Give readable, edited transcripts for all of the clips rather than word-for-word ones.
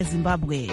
Zimbabwe.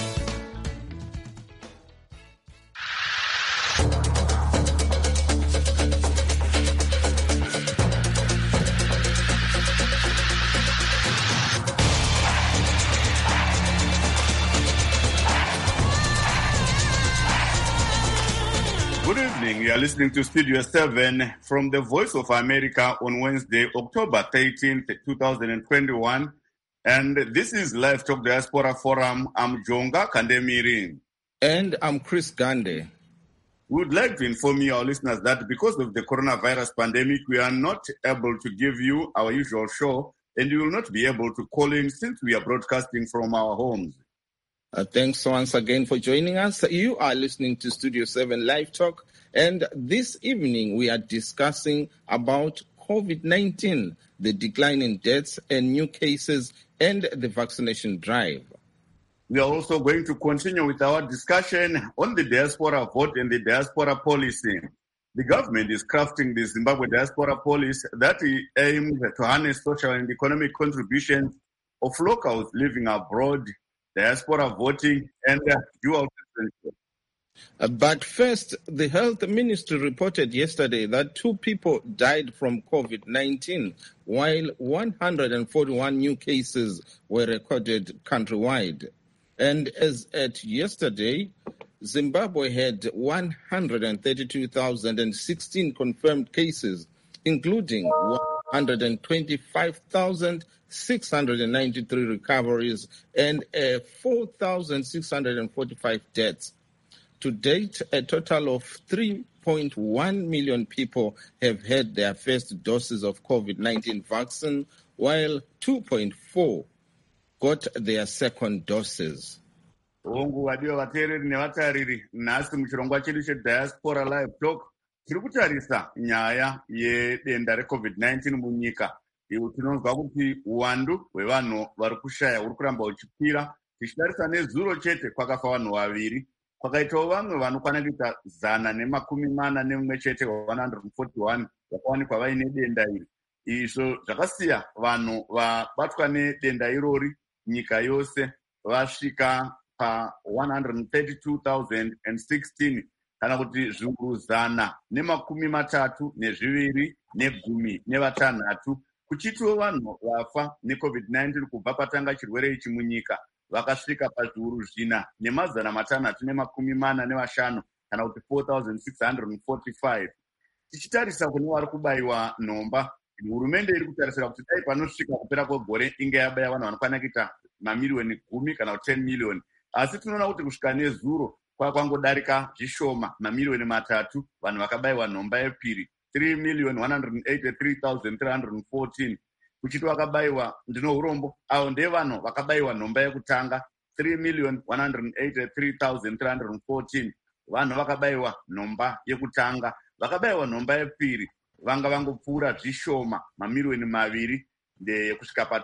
Good evening. You are listening to Studio 7 from the Voice of America on Wednesday, October 13th, 2021. And this is Live Talk Diaspora Forum. I'm Jonga Kandemiri. And I'm Chris Gande. We would like to inform you, our listeners, that because of the coronavirus pandemic, we are not able to give you our usual show, and you will not be able to call in since we are broadcasting from our homes. Thanks once again for joining us. You are listening to Studio 7 Live Talk, and this evening we are discussing about COVID-19, the decline in deaths and new cases, and the vaccination drive. We are also going to continue with our discussion on the diaspora vote and the diaspora policy. The government is crafting the Zimbabwe diaspora policy that aims to harness social and economic contributions of locals living abroad, diaspora voting, and dual citizenship. But first, the health ministry reported yesterday that 2 people died from COVID-19, while 141 new cases were recorded countrywide. And as at yesterday, Zimbabwe had 132,016 confirmed cases, including 125,693 recoveries and 4,645 deaths. To date, a total of 3.1 million people have had their first doses of COVID-19 vaccine, while 2.4 got their second doses. Wadiwa vateereri nevatariri, nhasi muchirongwa chedu cheDiaspora Live Talk tiri kutarisa nyaya yedenda reCovid-19 munyika. Tinonzwa kuti uwandu hwevanhu vari kushaya huri kuramba huchikwira. Tichitarisa nezuro chete kwakafa vanhu 2. Kwakaitawo vamwe vanokwana kuita 141 chete, 141 vakawanikwa vaine denda iri. Izvo zvakasiya vanhu vabatwa nedenda irori nyika yose vasvika pa 132,016, kana kuti zviuru 132,616, kuchitiwo vanhu vafa neCovid-19 kubva patanga chirwere ichi munyika vakasvika pazviuru 4,645, kana kuti 4,645. Tichitarisa kune vari kubayiwa nhomba, hurumende iri kutarisira kuti dai panosvika kupera kwegore inge yabaya vanhu vanokwana kuita mamiliyoni 10 kana 10 miliyoni. Asi tinoona kuti kusvika nezuro kwangodarika zvishoma, mamiliyoni 3 vanhu vakabayiwa nhomba yepiri, 3,183,314. Kuchiti vakabayiwa ndino urombo, avo ndevanhu vakabayiwa nhomba yekutanga 3,183,314. vanhu vakabayiwa nhomba yekutanga. Vakabayiwa nhomba yepiri vanga vangopfuura zvishoma, mamiliyoni 2 kusvika pa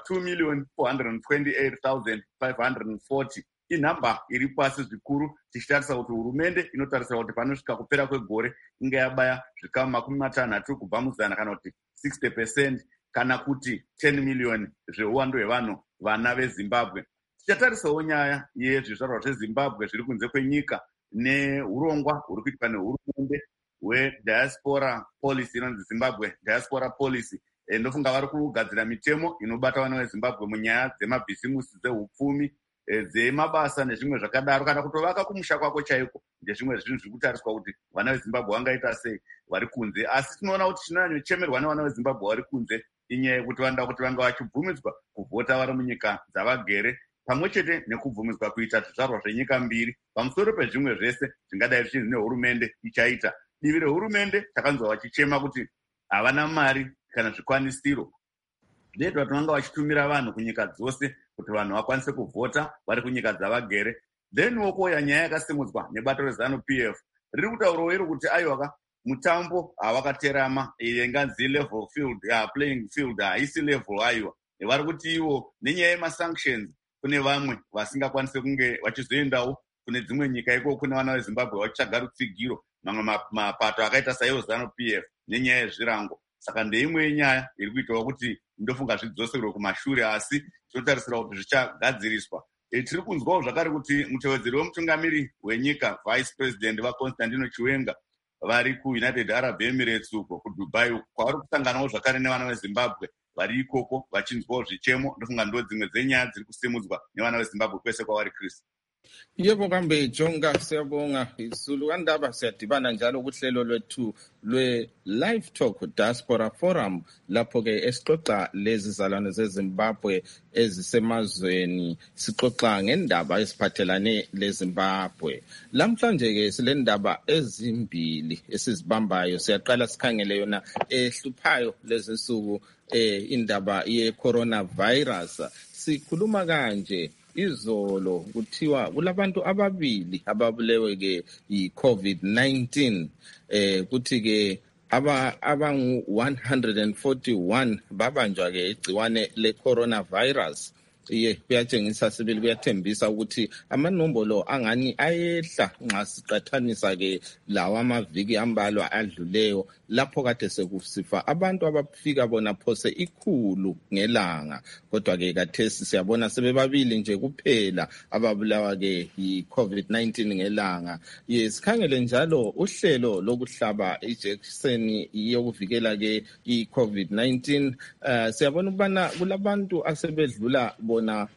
2,428,540. Inhamba iri pasi zvikuru, tichitarisa kuti hurumende inotarisira kuti panosvika kupera kwegore inga yabaya zvikamu 60 kubva muzana, kana kuti 60%, kana kuti 10 miliyoni zveuwandu hwevanhu vana veZimbabwe. Tichatarisawo nyaya yezvizvarwa zveZimbabwe zviri kunze kwenyika neurongwa huri kuitwa nehurumende hwediaspora policy inonzi Zimbabwe diaspora policy. Ndofunga vari kugadzira mitemo inobata vana veZimbabwe munyaya dzemabhizimusi, dzehupfumi, dzemabasa nezvimwe zvakadaro, kana kutovaka kumusha kwako chaiko. Ndezvimwe zvinhu zviri kutariswa kuti vana veZimbabwe vangaita sei vari kunze. Asi tinoona kuti chinonyanyochemerwa nevana veZimbabwe vari kunze inyaya yekuti vanoda kuti vanga vachibvumidzwa kuvhota vari munyika dzavagere, pamwe chete nekubvumidzwa kuita zvizvarwa zvenyika mbiri, pamusoro pezvimwe zvese zvingadai zvichinzi nehurumende ichaita. Divi rehurumende takanzwa vachichema kuti havana mari kana zvikwanisiro. Ndeto vatinanga vachitumira vanhu kunyika dzose kuti vanhu vakwanise kuvhota vari kunyika dzavagere. Then wokoya nyaya yakasimudzwa nebato reZANU-PF riri kutaurawo iri kuti aiwaka mutambo havakaterama, inganzi level field, playing field haisi level aiwa. Vari kuti iwo nenyaya yemasanctions kune vamwe vasingakwanise kunge vachizoendawo kune dzimwe nyika iko, kune vana veZimbabwe vachitsvaga rutsigiro, mamwe mapato akaita saiwo ZANU-PF nenyaya yezvirango. Saka ndeimwe yenyaya iri kuitawo kuti ndofunga zvidzoserwe kumashure, asi tinotarisira kuti zvichagadziriswa tiri kunzwawo zvakare kuti mutevedzeri wemutungamiri wenyika vice president vaConstantino Chiwenga vari kuUnited Arab Emirates uko kuDubai uko kwavari kusanganawo zvakare nevana veZimbabwe vari ikoko vachinzwawo zvichemo. Ndofunga ndo dzimwe dzenyaya dziri kusimudzwa nevana veZimbabwe kwese kwavari Chris. Yebo kambe Jonga, siyabonga. Izulu kandaba siyadibana njalo kuhlelo lwethu lwe-Live Talk Diaspora Forum lapho ke esixoxa lezi zalwane zeZimbabwe ezisemazweni, sixoxa ngendaba eziphathelane leZimbabwe. Lamhlanje ke silendaba ezimbili esizibambayo. Siyaqala sikhangele yona ehluphayo lezi nsuku indaba ye-coronavirus. Sikhuluma kanje izolo kuthiwa kulabantu ababili ababulewe ke yi-COVID-19 kuthi ke abangu-141 babanjwa ke igciwane le-coronavirus. Kuyatshengisa sibili kuyathembisa ukuthi amanombolo angani ayehla nxa siqathanisa ke lawa amaviki ambalwa adluleyo lapho kade sekusifa abantu abafika bona phose 100 ngelanga. Kodwa ke kathesi siyabona sebebabili nje kuphela ababulawa ke yi-COVID-19 ngelanga. Sikhangele njalo uhlelo lokuhlaba ijekiseni yokuvikela ke i-COVID-19. Siyabona ukubana kulabantu asebedlula bona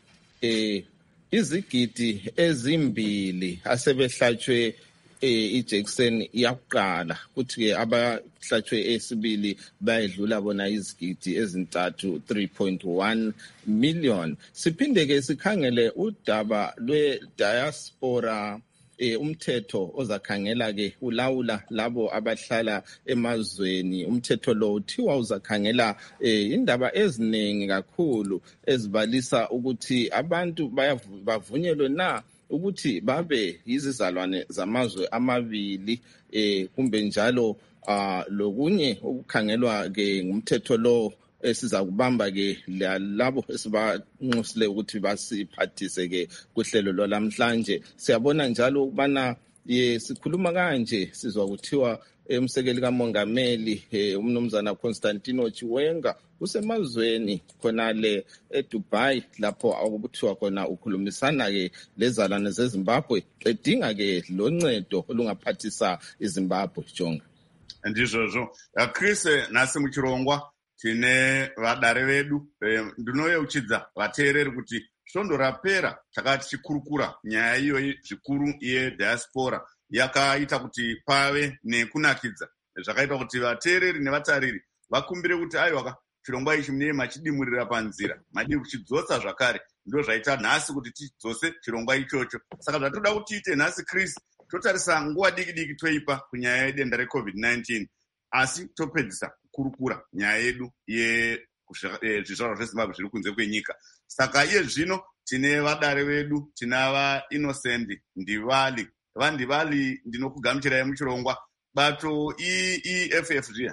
izigidi ezimbili asebehlatshwe ijekiseni yakuqala, kuthi ke abahlatshwe esibili bayedlula bona izigidi ezintathu 3.1 million. Siphinde ke sikhangele udaba lwe-diaspora, umthetho ozakhangela ke ulawula labo abahlala emazweni. Umthetho lo uthiwa uzakhangela indaba eziningi kakhulu ezibalisa ukuthi abantu bavunyelwe na ukuthi babe yizizalwane zamazwe amabili, kumbe njalo lokunye okukhangelwa ke ngumthetho lo esiza kubamba ke labo esibanxusile ukuthi basiphathise ke kuhlelo lwalamhlanje. Siyabona njalo ukubana sikhuluma kanje sizwa kuthiwa umsekeli kamongameli umnumzana Constantino Chiwenga usemazweni khonale eDubai lapho akuthiwa khona ukhulumisana ke lezalwane zeZimbabwe edinga ke loncedo olungaphathisa iZimbabwe. Jonga ndizvozvo Chris, nasi muchirongwa tine vadare vedu. Ndinoyeuchidza vateereri kuti svondo rapera takati tichikurukura nyaya iyoyi zvikuru yediaspora yakaita kuti pave nekunakidza zvakaita kuti vateereri nevatariri vakumbire kuti aiwaka chirongwa ichi munee machidimurira panzira, madii kuchidzotsa zvakare. Ndo zvaita nhasi kuti tidzose chirongwa ichocho. Saka zvatoda kuti tiite nhasi Chris, totarisa nguva diki diki toipa kunyaya yedenda reCovid-19, asi topedzisa kurukura nyaya yedu yezvizvarwa zveZimbabwe zviri kunze kwenyika. Saka iye zvino tine vadare vedu, tinava Innocent Ndivali. Vandivali ndinokugamuchirai muchirongwa bato EFF zviya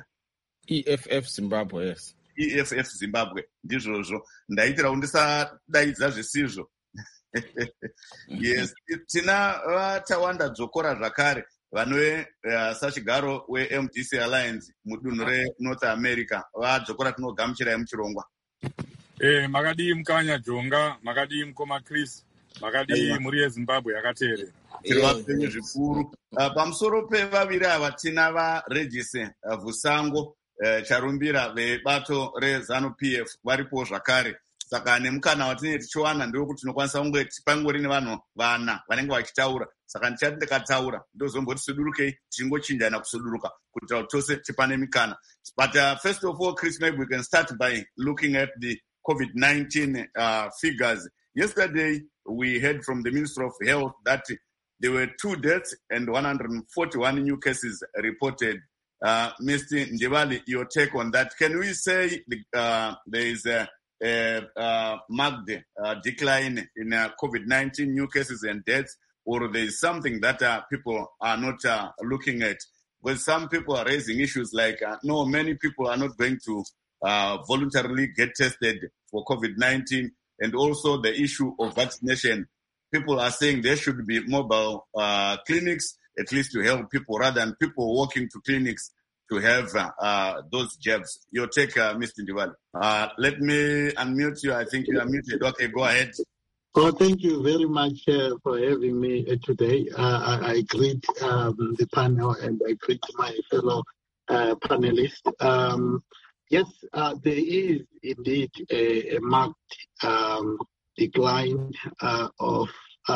EFF Zimbabwe. Yes, EFF Zimbabwe ndizvozvo. Ndaitirawo ndisadaidza zvisizvo. Yes, tina vatawanda dzokora zvakare vanove sachigaro weMDC Alliance mudunhu reNorth America. Vadzokora tinogamuchirai muchirongwa. Makadii mukanya Jonga, makadii mukoma Chris, makadii muri yeZimbabwe yakateerera. Tiri vapenyu zvikuru. Pamusoro pevaviri ava tina vaRegis Vusango Charumbira vebato reZANU-PF varipo zvakare. Saka nemukana watinenge tichiwana ndewekuti tinokwanisa kunge pangori nevanhu vana vanenge vachitaura. Saka ndichati ndikataura ndozomboti sudurukei tichingochinjana kusuduruka kuitira kuti tose tipane mikana. But first of all, Chris, maybe we can start by looking at the COVID-19 figures. Yesterday, we heard from the Minister of Health that there were 2 deaths and 141 new cases reported. Mr. Ndivali, your take on that. Can we say there is a marked decline in COVID-19 new cases and deaths, or there is something that people are not looking at? Because some people are raising issues like, no, many people are not going to voluntarily get tested for COVID-19, and also the issue of vaccination. People are saying there should be mobile clinics, at least to help people, rather than people walking to clinics to have those jabs. Your take, Mr. Ndivali. Let me unmute you. I think you are muted. Okay, go ahead. Oh, thank you very much for having me today. I greet the panel and I greet my fellow panelists. Yes, there is indeed a marked decline of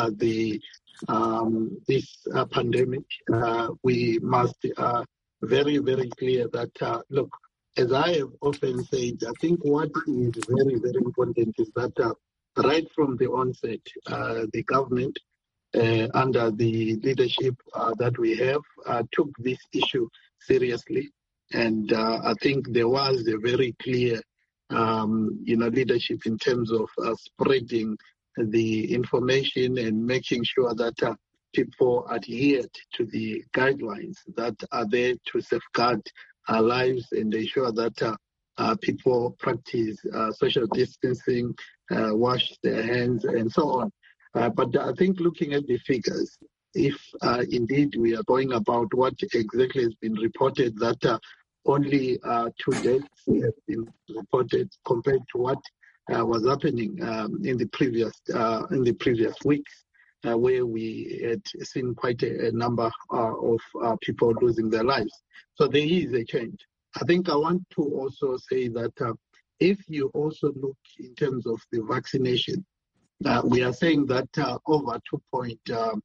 this pandemic. We must very, very clear that look, as I have often said, I think what is very, very important is that right from the onset, the government, under the leadership that we have, took this issue seriously. And I think there was a very clear, leadership in terms of spreading the information and making sure that people adhered to the guidelines that are there to safeguard our lives and ensure that people practice social distancing, wash their hands, and so on. But I think looking at the figures, if indeed we are going about what exactly has been reported, that only 2 deaths have been reported compared to what was happening in the previous weeks, where we had seen quite a number of people losing their lives. So there is a change. I think I want to also say that if you also look in terms of the vaccination, we are saying that over 2.1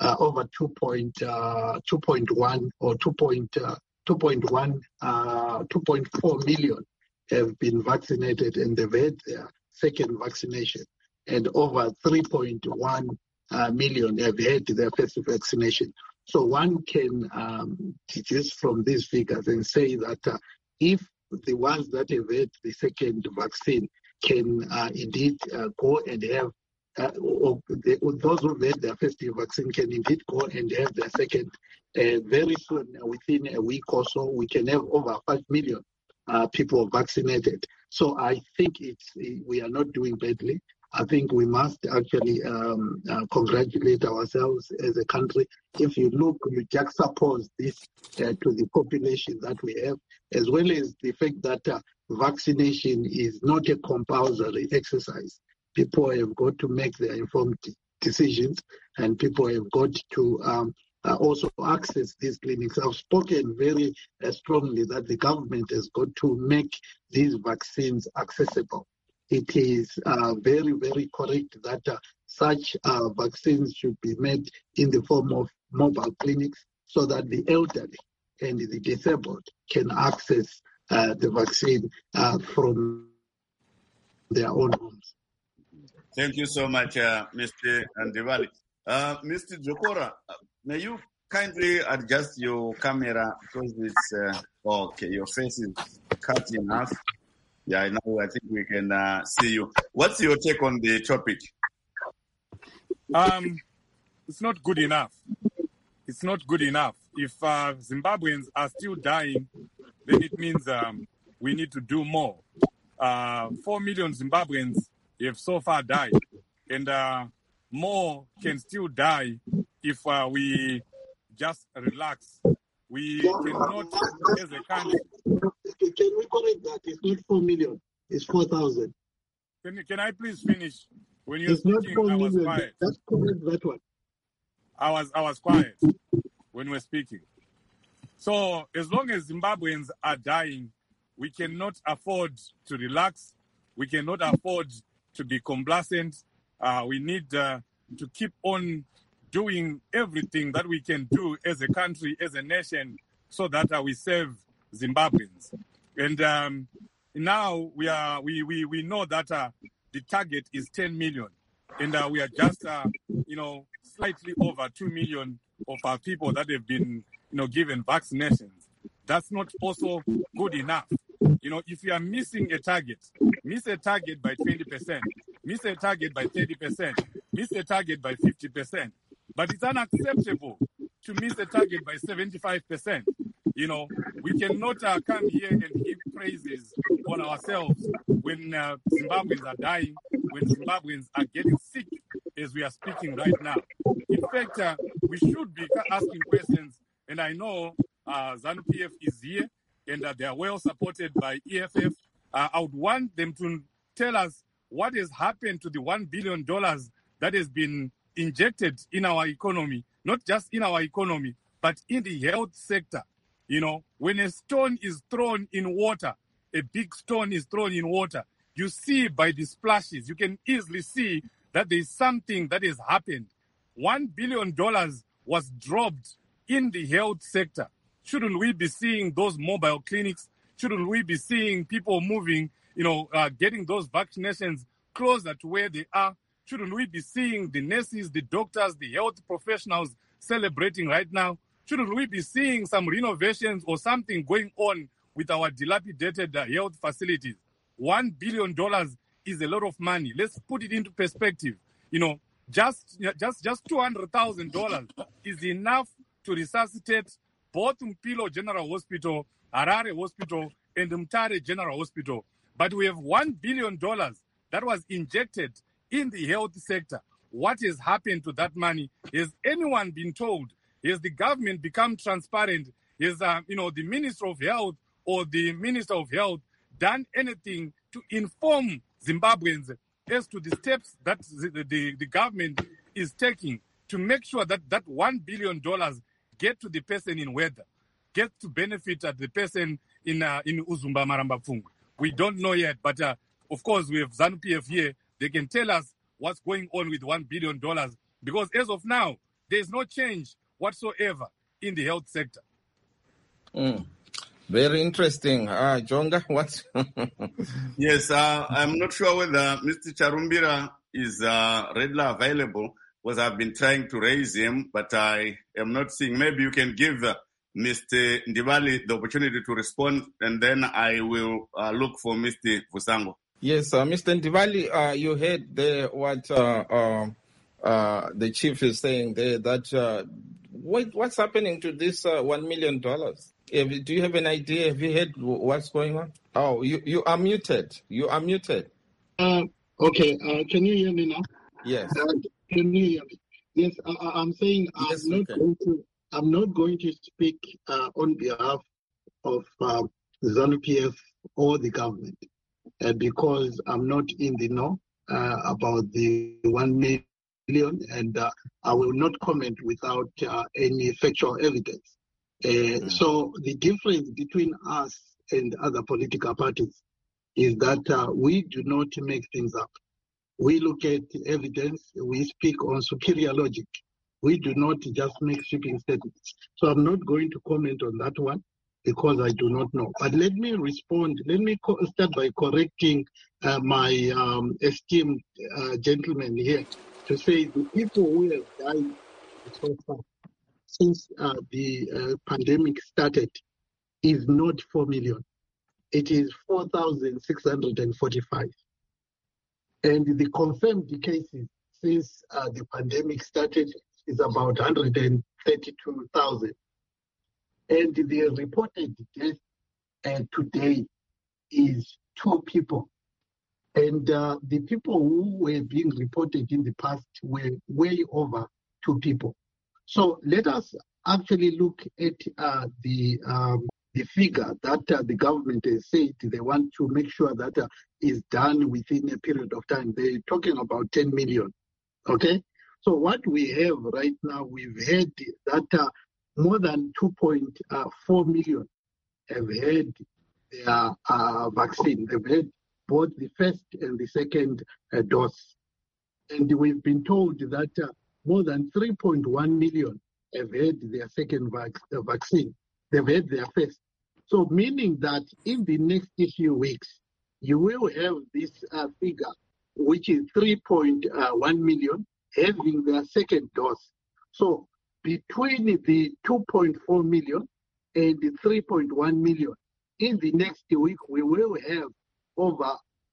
or 2.4 million have been vaccinated and they've had their second vaccination, and over 3.1 million have had their first vaccination. So one can deduce from these figures and say that if the ones that have had the second vaccine can indeed go and have, or those who have had their first vaccine can indeed go and have their second, very soon, within a week or so, we can have over 5 million people vaccinated. So I think we are not doing badly. I think we must actually congratulate ourselves as a country. If you look, you juxtapose this to the population that we have, as well as the fact that vaccination is not a compulsory exercise. People have got to make their informed decisions, and people have got to also access these clinics. I've spoken very strongly that the government has got to make these vaccines accessible. It is very, very correct that such vaccines should be made in the form of mobile clinics so that the elderly and the disabled can access the vaccine from their own homes. Thank you so much, Mr. Andivali. Mr. Jokora, may you kindly adjust your camera because it's okay. Your face is cut in half. Yeah, now I think we can see you. What's your take on the topic? It's not good enough. It's not good enough. If Zimbabweans are still dying, then it means we need to do more. 4 million Zimbabweans have so far died, and more can still die if we just relax. We cannot, as a country. Can we correct that? It's not 4 million. It's 4,000. Can I please finish? When you're speaking, I was quiet. That's correct, that one. I was quiet when we're speaking. So as long as Zimbabweans are dying, we cannot afford to relax. We cannot afford to be complacent. We need to keep on doing everything that we can do as a country, as a nation, so that we save Zimbabweans. And now we know that the target is 10 million, and we are just slightly over 2 million of our people that have been given vaccinations. That's not also good enough. If you are missing a target, miss a target by 20%, miss a target by 30%, miss a target by 50%. But it's unacceptable to miss a target by 75%. We cannot come here and heap praises on ourselves when Zimbabweans are dying, when Zimbabweans are getting sick as we are speaking right now. In fact, we should be asking questions, and I know ZANU-PF is here, and they are well supported by EFF. I would want them to tell us what has happened to the $1 billion that has been injected in our economy, not just in our economy, but in the health sector. You know, when a stone is thrown in water, a big stone is thrown in water, you see by the splashes, you can easily see that there is something that has happened. $1 billion was dropped in the health sector. Shouldn't we be seeing those mobile clinics? Shouldn't we be seeing people moving, getting those vaccinations closer to where they are? Shouldn't we be seeing the nurses, the doctors, the health professionals celebrating right now? Shouldn't we be seeing some renovations or something going on with our dilapidated health facilities? $1 billion is a lot of money. Let's put it into perspective. Just $200,000 is enough to resuscitate both Mpilo General Hospital, Harare Hospital, and Mtare General Hospital. But we have $1 billion that was injected in the health sector. What has happened to that money? Has anyone been told? Has the government become transparent? Has the Minister of Health or the Minister of Health done anything to inform Zimbabweans as to the steps that the government is taking to make sure that that $1 billion get to the person in weather, get to benefit the person in Uzumba Maramba Pfungwe? We don't know yet, but of course we have ZANU-PF here. They can tell us what's going on with $1 billion, because as of now, there's no change whatsoever in the health sector. Very interesting. Jonga, what? Yes, I'm not sure whether Mr. Charumbira is readily available, because I've been trying to raise him, but I am not seeing. Maybe you can give Mr. Ndivali the opportunity to respond, and then I will look for Mr. Vusango. Yes, Mr. Ndivali, you heard what the chief is saying there, that what's happening to this $1 million? Do you have an idea? Have you heard what's going on? Oh, you are muted. You are muted. Okay. Can you hear me now? Yes. Can you hear me? Yes. I'm saying yes, I'm not going to speak on behalf of ZANU-PF or the government because I'm not in the know about the 1 million, and I will not comment without any factual evidence. So the difference between us and other political parties is that we do not make things up. We look at evidence, we speak on superior logic. We do not just make sweeping statements. So I'm not going to comment on that one because I do not know. But let me respond. Let me start by correcting my esteemed gentleman here to say the people who have died so far since the pandemic started is not 4 million. It is 4,645. And the confirmed cases since the pandemic started is about 132,000. And the reported death today is 2 people. And the people who were being reported in the past were way over 2 people. So let us actually look at the figure that the government has said they want to make sure that is done within a period of time. They're talking about 10 million. Okay? So what we have right now, we've had that more than 2.4 million have had their vaccine. They've had both the first and the second dose. And we've been told that more than 3.1 million have had their second vaccine. They've had their first. So meaning that in the next few weeks, you will have this figure, which is 3.1 million having their second dose. So between the 2.4 million and the 3.1 million, in the next week, we will have over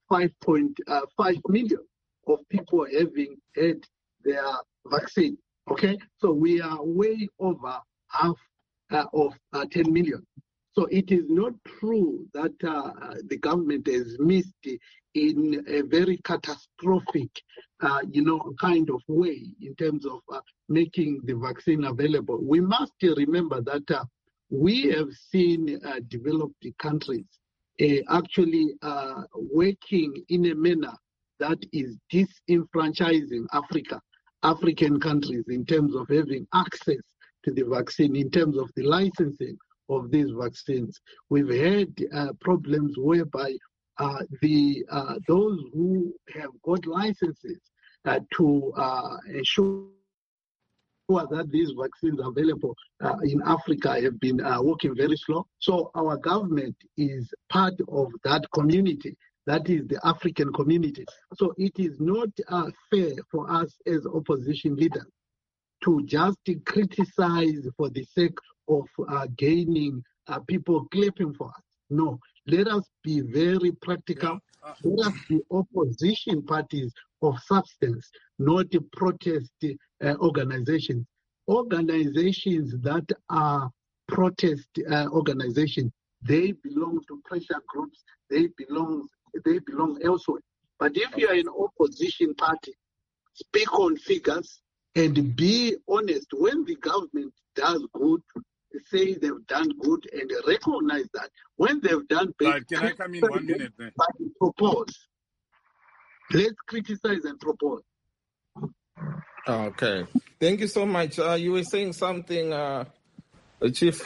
5.5 million of people having had their vaccine. Okay, so we are way over half of 10 million. So it is not true that the government has missed in a very catastrophic, kind of way in terms of making the vaccine available. We must remember that we have seen developed countries actually working in a manner that is disenfranchising African countries in terms of having access to the vaccine, in terms of the licensing of these vaccines. We've had problems whereby those who have got licenses to ensure that these vaccines are available in Africa have been working very slow. So our government is part of that community. That is the African community. So it is not fair for us as opposition leaders to just criticize for the sake of gaining people clapping for us. No, let us be very practical. Let us be opposition parties of substance, not protest organizations. Organizations that are protest organizations, they belong to pressure groups. They belong elsewhere. But if you are an opposition party, speak on figures and be honest. When the government does good, say they've done good and recognize that. When they've done bad, can I come in 1 minute then? Propose. Let's criticize and propose. Okay. Thank you so much. You were saying something, Chief.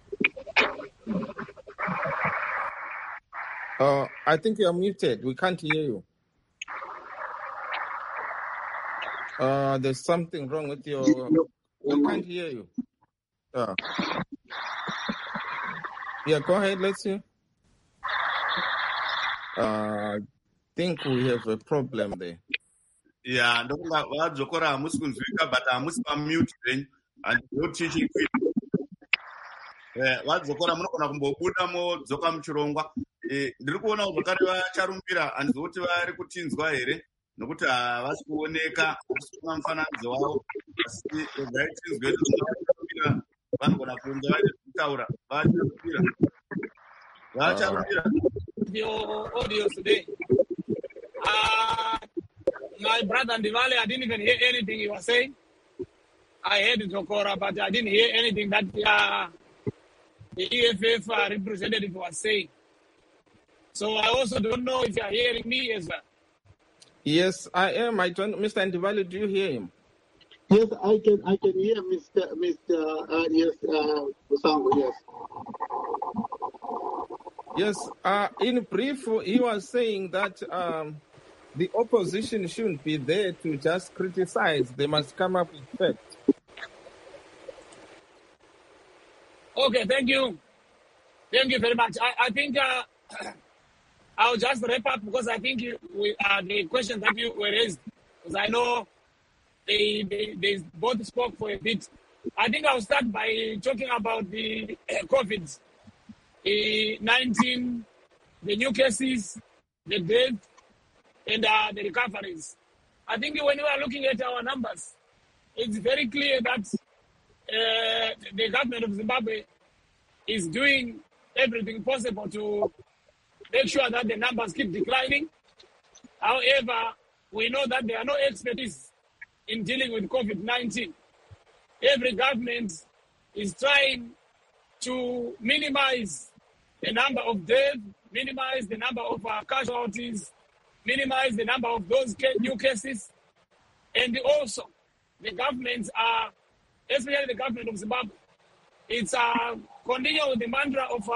I think you're muted. We can't hear you. There's something wrong with your... We can't hear you. Yeah, go ahead. Let's hear. I think we have a problem there. Yeah, ndokunga vadzokora hamusi kunzwika but hamusi pamute then and you're teaching vadzokora munogona kumbobuda modzoka muchirongwa. Ndiri kuona zvakare vacharumbira handizoti vari kutinzwa here nokuti havasi kuoneka kusina mufananidzo wavo, asi regai tinzwe vacharumbira vanogona kunge vaine kutaura vacharumbira your audio today. My brother Ndivale, I didn't even hear anything he was saying. I heard Zokora, but I didn't hear anything that the EFF representative was saying. So I also don't know if you are hearing me as well. Yes, I am. Mr. Ndivale, do you hear him? Yes, I can hear Mr. Musango, yes. Yes, in brief, he was saying that the opposition shouldn't be there to just criticize. They must come up with facts. Okay, thank you. Thank you very much. I think I'll just wrap up because I think the questions that you were raised, because I know they both spoke for a bit. I think I'll start by talking about the COVID-19, the new cases, the death, and the recoveries. I think when we are looking at our numbers, it's very clear that the government of Zimbabwe is doing everything possible to make sure that the numbers keep declining. However, we know that there are no expertise in dealing with COVID-19. Every government is trying to minimize the number of deaths, minimize the number of casualties, minimize the number of those new cases. And also, the governments are, especially the government of Zimbabwe, it's continuing with the mantra of,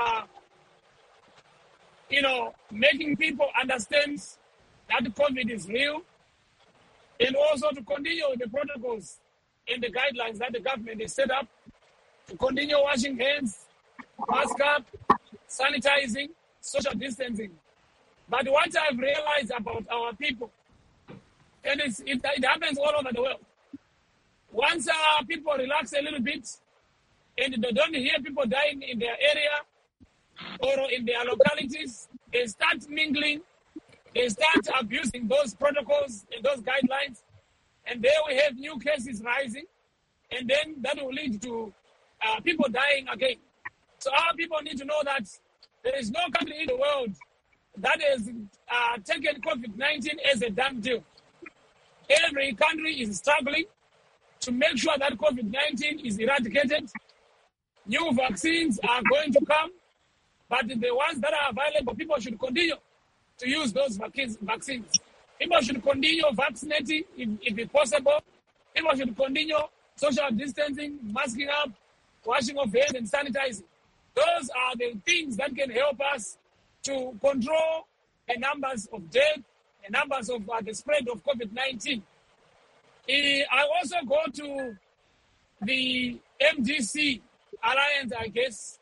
making people understand that COVID is real, and also to continue with the protocols and the guidelines that the government has set up, to continue washing hands, mask up, sanitizing, social distancing. But what I've realized about our people, and it happens all over the world, once people relax a little bit and they don't hear people dying in their area or in their localities, they start mingling, they start abusing those protocols and those guidelines, and there we have new cases rising, and then that will lead to people dying again. So our people need to know that there is no country in the world that has taken COVID-19 as a done deal. Every country is struggling to make sure that COVID-19 is eradicated. New vaccines are going to come, but the ones that are available, people should continue to use those vaccines. People should continue vaccinating if it's possible. People should continue social distancing, masking up, washing of hands and sanitizing. Those are the things that can help us to control the numbers of death, the numbers of the spread of COVID-19. I also go to the MDC Alliance, I guess,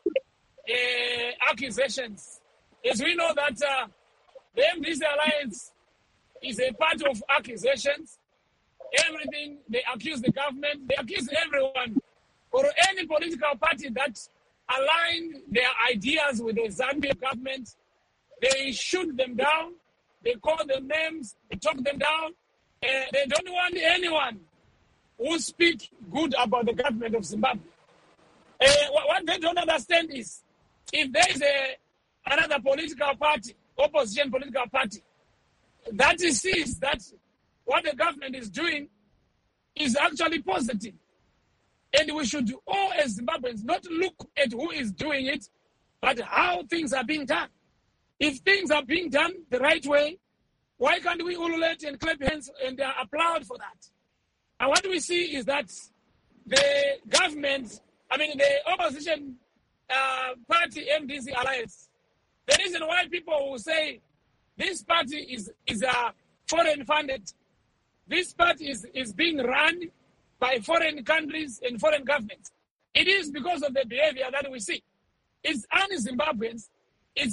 accusations. As we know that the MDC Alliance is a part of accusations. Everything, they accuse the government, they accuse everyone, or any political party that align their ideas with the Zambian government. They shoot them down, they call them names, they talk them down. They don't want anyone who speak good about the government of Zimbabwe. What they don't understand is, if there is another political party, opposition political party, that sees that what the government is doing is actually positive. And we should all as Zimbabweans not look at who is doing it, but how things are being done. If things are being done the right way, why can't we ululate and clap hands and applaud for that? And what we see is that the government, the opposition party, MDC Alliance, the reason why people will say this party is foreign funded, this party is being run by foreign countries and foreign governments, it is because of the behavior that we see. It's anti-Zimbabweans, it's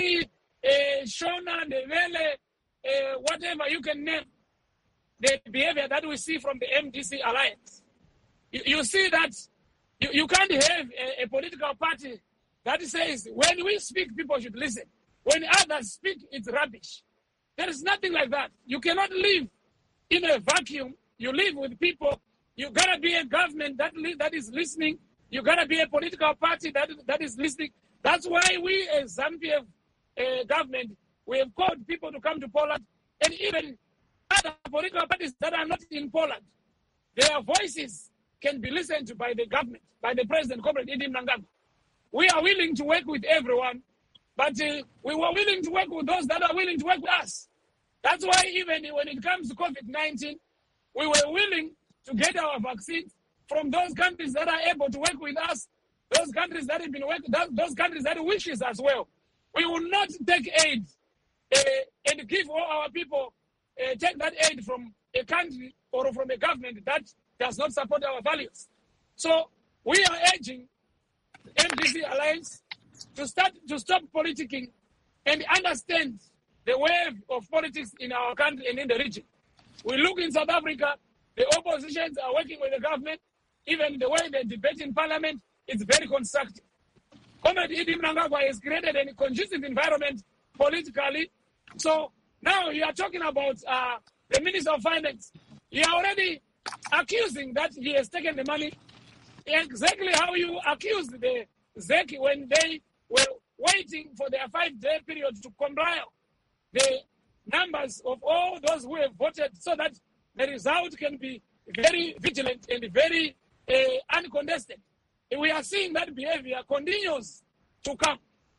anti-Shona, Ndebele, whatever you can name, the behavior that we see from the MDC Alliance. You see that you can't have a political party that says when we speak, people should listen. When others speak, it's rubbish. There is nothing like that. You cannot live in a vacuum. You live with people. You gotta be a government that is listening. You gotta be a political party that is listening. That's why we as Zambian government, we have called people to come to Poland, and even other political parties that are not in Poland, their voices can be listened to by the government, by the President, Comrade Idi Mnangagwa. We are willing to work with everyone, but we were willing to work with those that are willing to work with us. That's why even when it comes to COVID-19, we were willing to get our vaccines from those countries that are able to work with us, those countries that have been working, those countries that wishes as well. We will not take aid and give all our people, take that aid from a country or from a government that does not support our values. So we are urging the MDC Alliance to stop politicking and understand the wave of politics in our country and in the region. We look in South Africa, the oppositions are working with the government. Even the way they debate in parliament is very constructive. Comrade Idi Mnangagwa has created a conducive environment politically. So now you are talking about the Minister of Finance. You are already accusing that he has taken the money. Exactly how you accused the ZEC when they were waiting for their 5-day period to compile the numbers of all those who have voted so that the result can be very vigilant and very uncontested. We are seeing that behavior continues to come.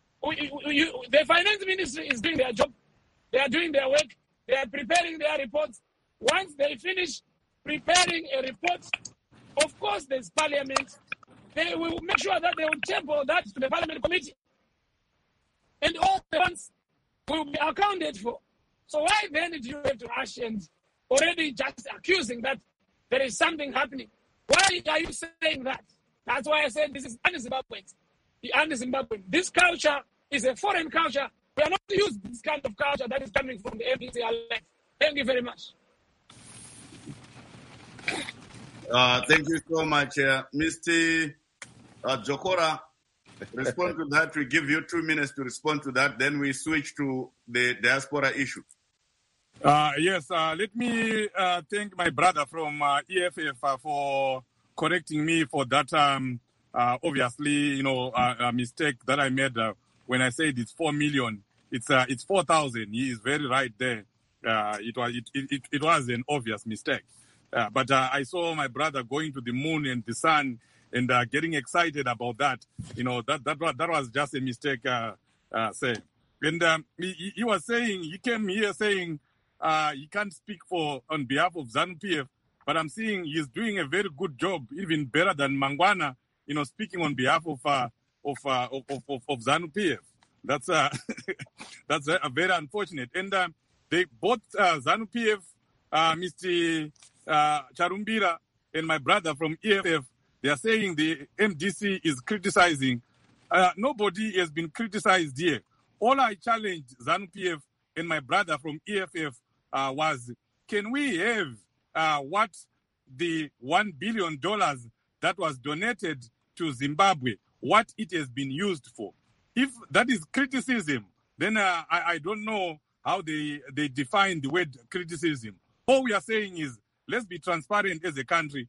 The finance ministry is doing their job. They are doing their work. They are preparing their reports. Once they finish preparing a report, of course there's parliament. They will make sure that they will table that to the parliament committee. And all the funds will be accounted for. So why then did you have to rush and already just accusing that there is something happening? Why are you saying that? That's why I said this is anti-Zimbabwean. The anti-Zimbabwean. This culture is a foreign culture. We are not to use this kind of culture that is coming from the MDC Alliance. Thank you very much. Thank you so much. Mr. Jokora, respond to that. We give you 2 minutes to respond to that. Then we switch to the diaspora issue. Yes, let me thank my brother from EFF for correcting me for that, obviously, a mistake that I made when I said it's 4 million. It's 4,000. He is very right there. It was an obvious mistake. But I saw my brother going to the moon and the sun and getting excited about that. That was just a mistake, say. And he was saying, he came here saying, he can't speak on behalf of ZANU-PF, but I'm seeing he's doing a very good job, even better than Mangwana, speaking on behalf of ZANU-PF. That's that's very unfortunate. And they both ZANU-PF, Mr. Charumbira, and my brother from EFF, they are saying the MDC is criticizing. Nobody has been criticized here. All I challenged ZANU-PF and my brother from EFF was, can we have what the $1 billion that was donated to Zimbabwe, what it has been used for? If that is criticism, then I don't know how they define the word criticism. All we are saying is, let's be transparent as a country.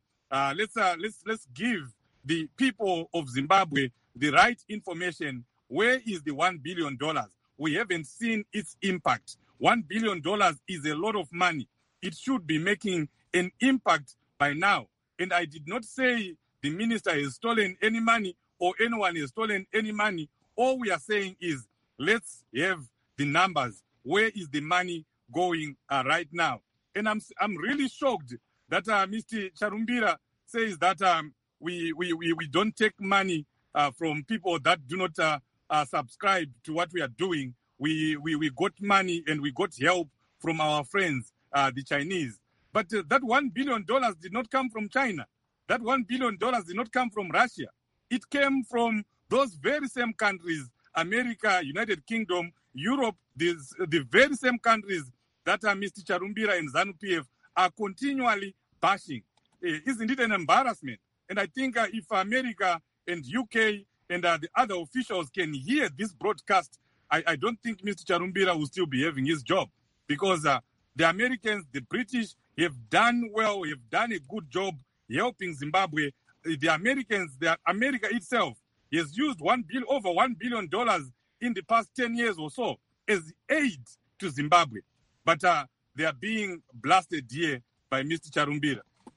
Let's give the people of Zimbabwe the right information. Where is the $1 billion? We haven't seen its impact. $1 billion is a lot of money. It should be making an impact by now. And I did not say the minister has stolen any money or anyone has stolen any money. All we are saying is, let's have the numbers. Where is the money going right now? And I'm really shocked that Mr. Charumbira says that we don't take money from people that do not subscribe to what we are doing. We got money and we got help from our friends, the Chinese. But that $1 billion did not come from China. That $1 billion did not come from Russia. It came from those very same countries, America, United Kingdom, Europe, the very same countries that Mr. Charumbira and ZANU-PF are continually bashing. Isn't it an embarrassment? And I think if America and UK and the other officials can hear this broadcast, I don't think Mr. Charumbira will still be having his job, because the Americans, the British have done well, have done a good job helping Zimbabwe. The Americans, America itself has used over $1 billion in the past 10 years or so as aid to Zimbabwe. But they are being blasted here by Mr. Charumbira.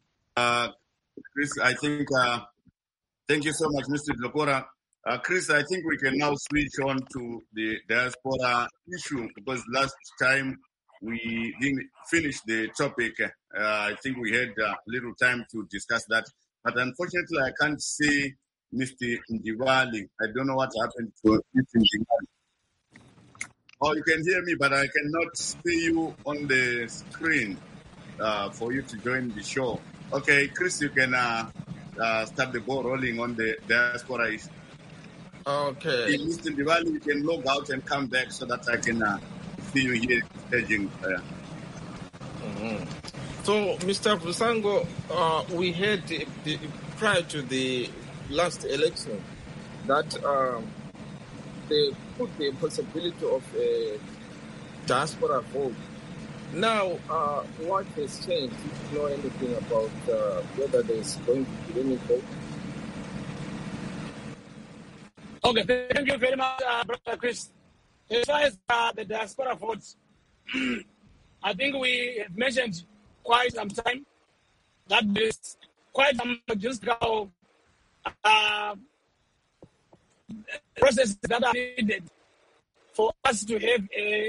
Chris, I think, thank you so much, Mr. Dlokora. Chris, I think we can now switch on to the diaspora issue, because last time we didn't finish the topic. I think we had little time to discuss that. But unfortunately, I can't see Mr. Ndivali. I don't know what happened to Mr. Ndivali. Oh, you can hear me, but I cannot see you on the screen for you to join the show. Okay, Chris, you can start the ball rolling on the diaspora issue. Okay. Mr. Ndivali, you can log out and come back so that I can see you here staging. So, Mr. Fusango, we had prior to the last election that they put the possibility of a diaspora vote. Now, what has changed? Do you know anything about whether there's going to be any vote? Okay, thank you very much, Brother Chris. As far as the diaspora votes, I think we have mentioned quite some time that there's quite some logistical processes that are needed for us to have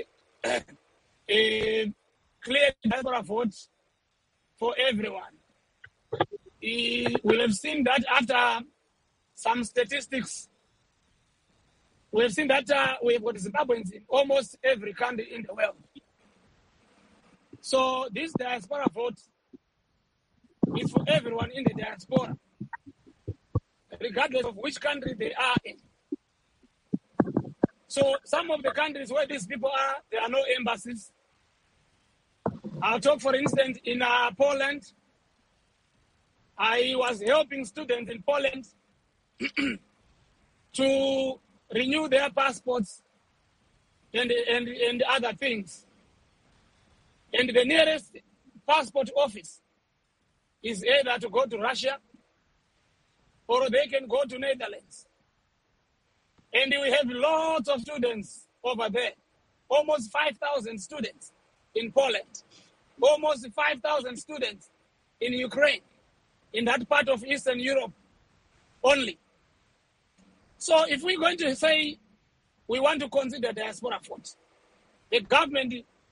a clear diaspora vote for everyone. We have seen that after some statistics, we have seen that we've got Zimbabweans in almost every country in the world. So this diaspora vote is for everyone in the diaspora, regardless of which country they are in. So some of the countries where these people are, there are no embassies. I'll talk, for instance, in Poland. I was helping students in Poland to renew their passports and other things. And the nearest passport office is either to go to Russia or they can go to Netherlands. And we have lots of students over there, almost 5,000 students in Poland, almost 5,000 students in Ukraine, in that part of Eastern Europe only. So if we're going to say we want to consider diaspora vote, the government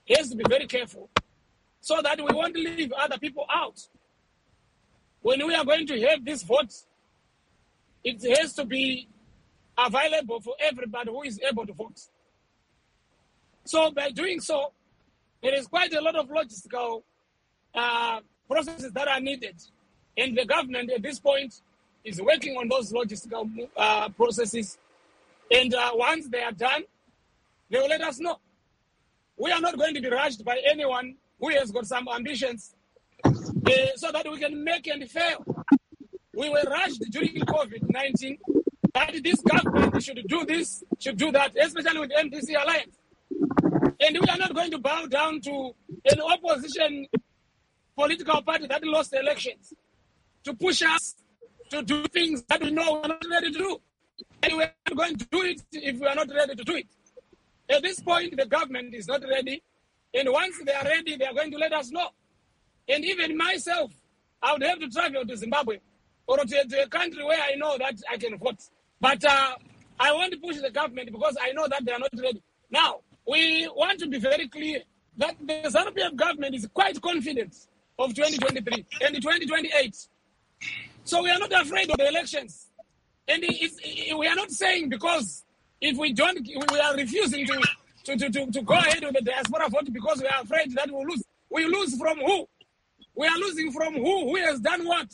He has to be very careful so that we won't leave other people out. When we are going to have this vote, it has to be available for everybody who is able to vote. So by doing so, there is quite a lot of logistical processes that are needed. And the government at this point is working on those logistical processes. And once they are done, they will let us know. We are not going to be rushed by anyone who has got some ambitions so that we can make and fail. We were rushed during COVID-19 that this government should do this, should do that, especially with the MDC Alliance. And we are not going to bow down to an opposition political party that lost the elections to push us to do things that we know we are not ready to do. And we are not going to do it if we are not ready to do it. At this point, the government is not ready. And once they are ready, they are going to let us know. And even myself, I would have to travel to Zimbabwe or to a country where I know that I can vote. But I want to push the government because I know that they are not ready. Now, we want to be very clear that the ZANU-PF government is quite confident of 2023 and 2028. So we are not afraid of the elections. And we are not saying because if we don't, we are refusing to go ahead with the diaspora vote because we are afraid that we'll lose. We lose from who? We are losing from who? Who has done what?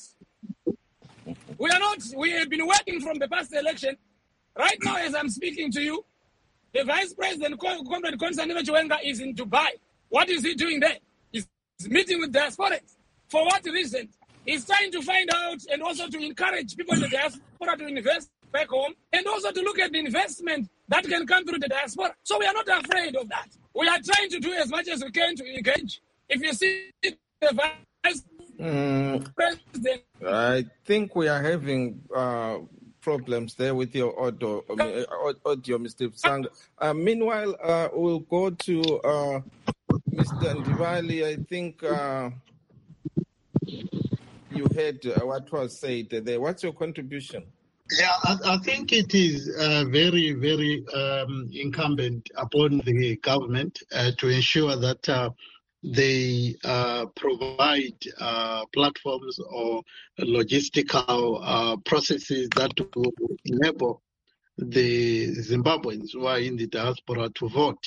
We have been working from the past election. Right now, as I'm speaking to you, the Vice President, Comrade Constantine Chiwenga, is in Dubai. What is he doing there? He's meeting with diasporans. For what reason? He's trying to find out and also to encourage people in the diaspora to invest back home and also to look at the investment that can come through the diaspora. So we are not afraid of that. We are trying to do as much as we can to engage. If you see the Vice President... I think we are having problems there with your audio, Mr. Sang. Meanwhile, we'll go to Mr. Ndibali. I think you heard what was said there. What's your contribution? Yeah, I think it is very, very incumbent upon the government to ensure that they provide platforms or logistical processes that will enable the Zimbabweans who are in the diaspora to vote.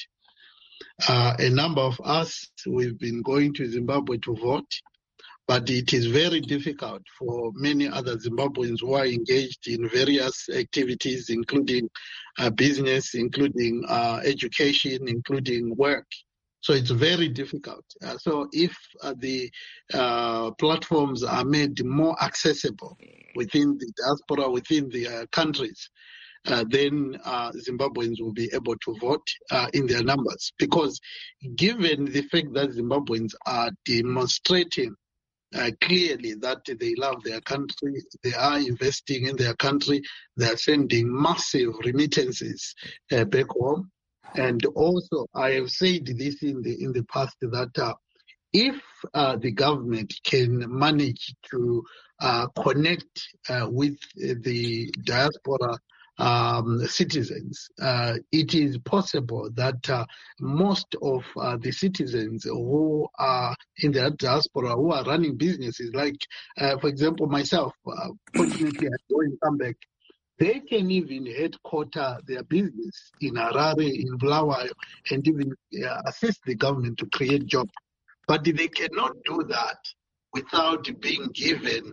A number of us, we've been going to Zimbabwe to vote, but it is very difficult for many other Zimbabweans who are engaged in various activities, including business, including education, including work. So it's very difficult. So if the platforms are made more accessible within the diaspora, within the countries, then Zimbabweans will be able to vote in their numbers. Because given the fact that Zimbabweans are demonstrating clearly that they love their country, they are investing in their country, they are sending massive remittances back home. And also, I have said this in the past that if the government can manage to connect with the diaspora citizens, it is possible that most of the citizens who are in the diaspora who are running businesses, like, for example, myself, fortunately, I go and come back. They can even headquarter their business in Harare, in Bulawayo, and even assist the government to create jobs. But they cannot do that without being given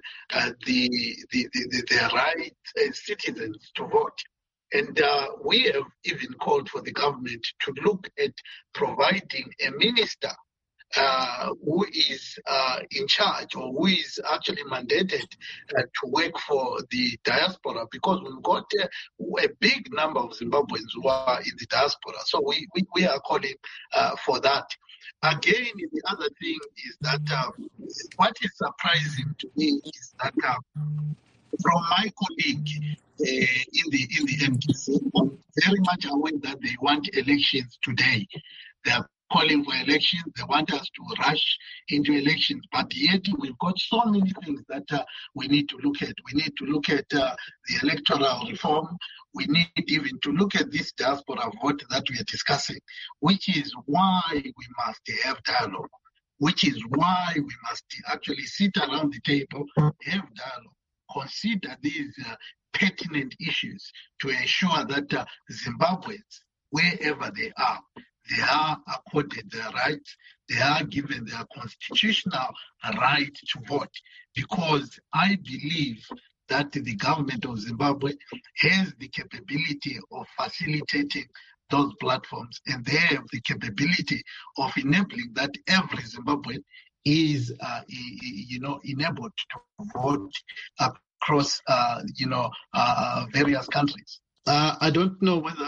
their right as citizens to vote. And we have even called for the government to look at providing a minister who is in charge or who is actually mandated to work for the diaspora, because we've got a big number of Zimbabweans who are in the diaspora. So we are calling for that. Again, the other thing is that what is surprising to me is that from my colleague in the MDC, I'm very much aware that they want elections today. They are calling for elections. They want us to rush into elections. But yet we've got so many things that we need to look at. We need to look at the electoral reform. We need even to look at this diaspora vote that we are discussing, which is why we must have dialogue, which is why we must actually sit around the table, have dialogue, consider these pertinent issues to ensure that Zimbabweans, wherever they are accorded their rights, they are given their constitutional right to vote. Because I believe that the government of Zimbabwe has the capability of facilitating those platforms, and they have the capability of enabling that every Zimbabwean is, enabled to vote across, various countries. I don't know whether.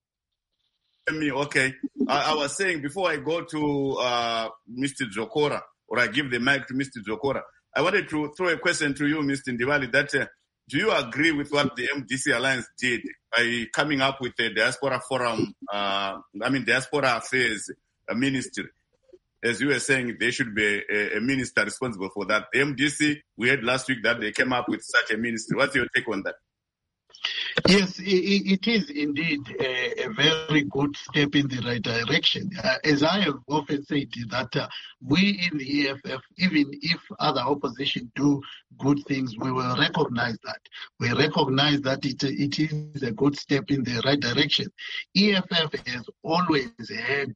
Okay. I was saying before I go to Mr. Jokora, or I give the mic to Mr. Jokora, I wanted to throw a question to you, Mr. Ndivali, that do you agree with what the MDC Alliance did by coming up with a diaspora forum, diaspora affairs ministry? As you were saying, there should be a minister responsible for that. The MDC, we heard last week that they came up with such a ministry. What's your take on that? Yes, it is indeed a very good step in the right direction. As I have often said, that we in the EFF, even if other opposition do good things, we will recognize that. We recognize that it is a good step in the right direction. EFF has always had,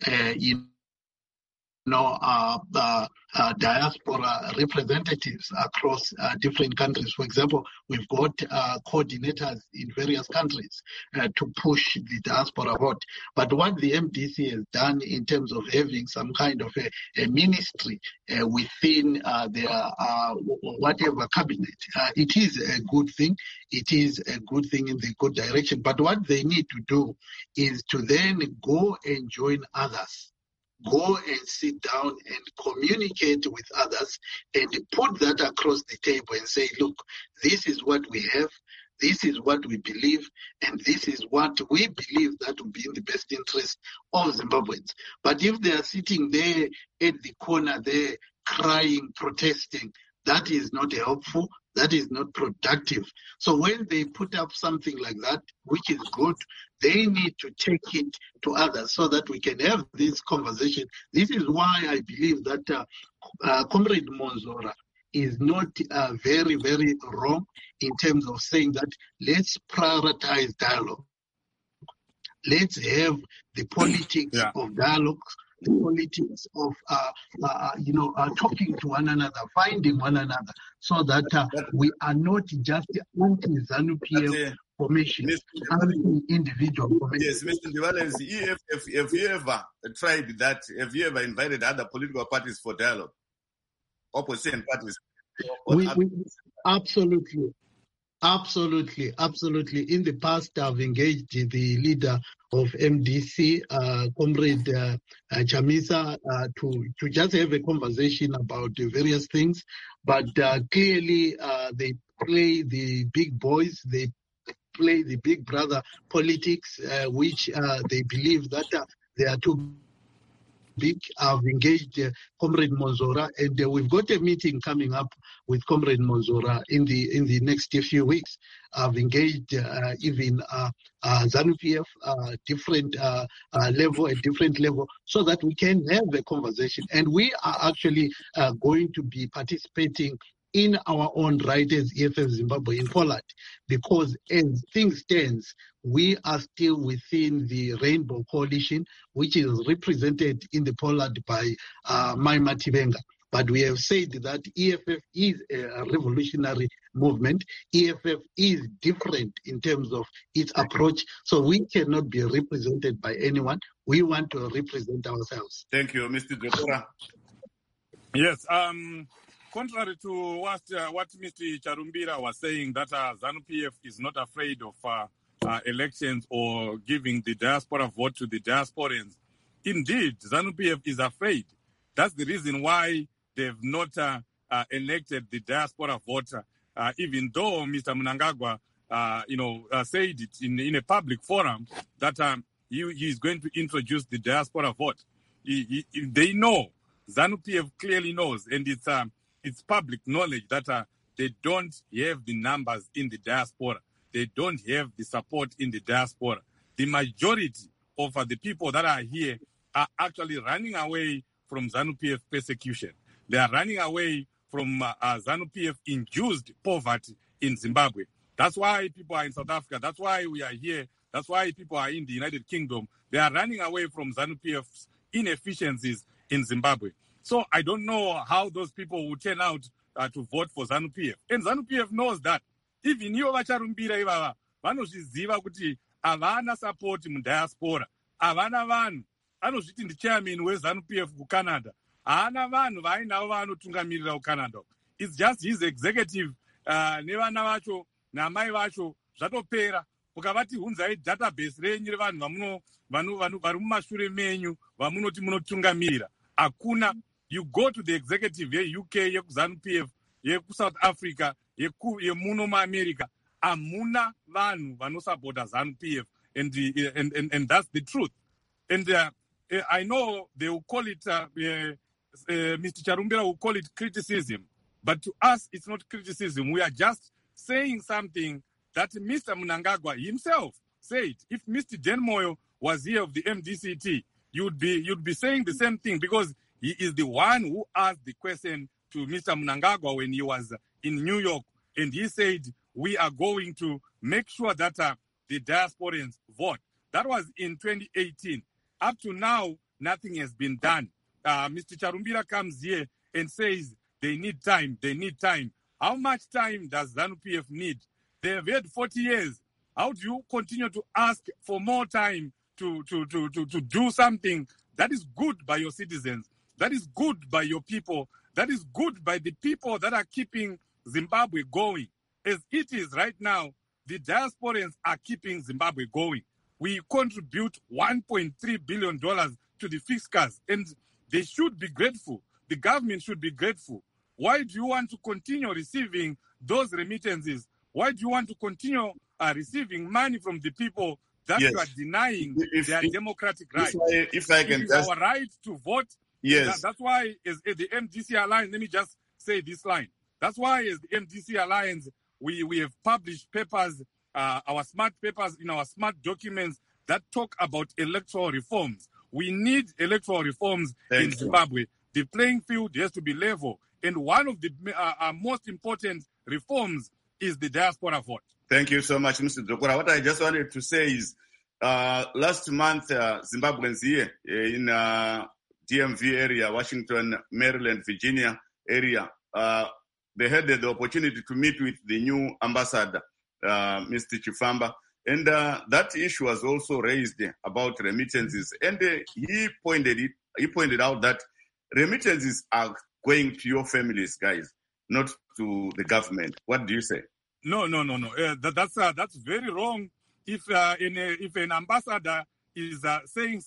diaspora representatives across different countries. For example, we've got coordinators in various countries to push the diaspora vote. But what the MDC has done in terms of having some kind of a ministry within their whatever cabinet, it is a good thing. It is a good thing in the good direction. But what they need to do is to then go and join others. Go and sit down and communicate with others and put that across the table and say, look, this is what we have, this is what we believe, and this is what we believe that will be in the best interest of Zimbabweans. But if they are sitting there at the corner there, crying, protesting, that is not helpful. That is not productive. So when they put up something like that, which is good, they need to take it to others so that we can have this conversation. This is why I believe that Comrade Monzora is not very, very wrong in terms of saying that let's prioritize dialogue. Let's have the politics of dialogue, the politics of talking to one another, finding one another, so that we are not just anti-ZANU-PF formation, anti-individual formation. Yes, Mr. Ndivali, have you ever tried that? Have you ever invited other political parties for dialogue? Opposition parties? We Absolutely. In the past, I've engaged the leader of MDC, Comrade Chamisa, to just have a conversation about the various things. But clearly, they play the big boys. They play the big brother politics, which they believe that they are too big. I've engaged Comrade Monzora, and we've got a meeting coming up with Comrade Monzora in the next few weeks. I've engaged even ZANU-PF, different level, so that we can have a conversation. And we are actually going to be participating in our own right as EFF Zimbabwe in Poland, because as things stand, we are still within the Rainbow Coalition, which is represented in the Poland by Mai Mativenga. But we have said that EFF is a revolutionary movement. EFF is different in terms of its approach, so we cannot be represented by anyone. We want to represent ourselves. Thank you, Mr. Jokora. Yes, contrary to what Mr. Charumbira was saying, that ZANU-PF is not afraid of elections or giving the diaspora vote to the diasporans. Indeed, ZANU-PF is afraid. That's the reason why they've not elected the diaspora voter, even though Mr. Mnangagwa, said it in a public forum that he is going to introduce the diaspora vote. they know. ZANU-PF clearly knows, and it's public knowledge that they don't have the numbers in the diaspora. They don't have the support in the diaspora. The majority of the people that are here are actually running away from ZANU-PF persecution. They are running away from ZANU-PF induced poverty in Zimbabwe. That's why people are in South Africa. That's why we are here. That's why people are in the United Kingdom. They are running away from ZANU-PF's inefficiencies in Zimbabwe. So I don't know how those people will turn out to vote for ZANU-PF. And ZANU-PF knows that. Even ivo vacharumbira ivava vanozviziva kuti havana support mudiaspora, havana vanhu. Anozviti ndichairman weZANU-PF kuCanada, haana vanhu vainavo vaanotungamirira kuCanada. It's just his executive nevana vacho namai vacho zvatopera. Ukavati hunzai database renyu revanhu vari mumashure menyu vamunoti munotungamirira, hakuna. You go to the executive yeUK, yekuZANU-PF, yeku-South Africa, yemuno muAmerica, hamuna vanhu vanosupporta ZANU-PF, and that's the truth. And I know they will call it, Mr. Charumbira will call it criticism, but to us it's not criticism. We are just saying something that Mr. Mnangagwa himself said. If Mr. Denmoyo was here of the MDCT, you'd be saying the same thing, because he is the one who asked the question to Mr. Mnangagwa when he was in New York, and he said, we are going to make sure that the diasporans vote. That was in 2018. Up to now, nothing has been done. Mr. Charumbira comes here and says they need time. How much time does ZANU-PF need? They have had 40 years. How do you continue to ask for more time to do something that is good by your citizens, that is good by your people, that is good by the people that are keeping Zimbabwe going? As it is right now, the diasporans are keeping Zimbabwe going. We contribute $1.3 billion to the fiscus, and they should be grateful. The government should be grateful. Why do you want to continue receiving those remittances? Why do you want to continue receiving money from the people that you are denying their democratic rights? If I can just... our right to vote. Yes. That's why as the MDC Alliance, let me just say this line. That's why as the MDC Alliance, we have published papers, our smart papers in our smart documents that talk about electoral reforms. We need electoral reforms in Zimbabwe. The playing field has to be level. And one of the most important reforms is the diaspora vote. Thank you so much, Mr. Dzokora. What I just wanted to say is, last month, Zimbabweans here in DMV area, Washington, Maryland, Virginia area, they had the opportunity to meet with the new ambassador, Mr. Chifamba. And that issue was also raised about remittances. And he pointed out that remittances are going to your families, guys, not to the government. What do you say? No. That's very wrong. If an ambassador is saying...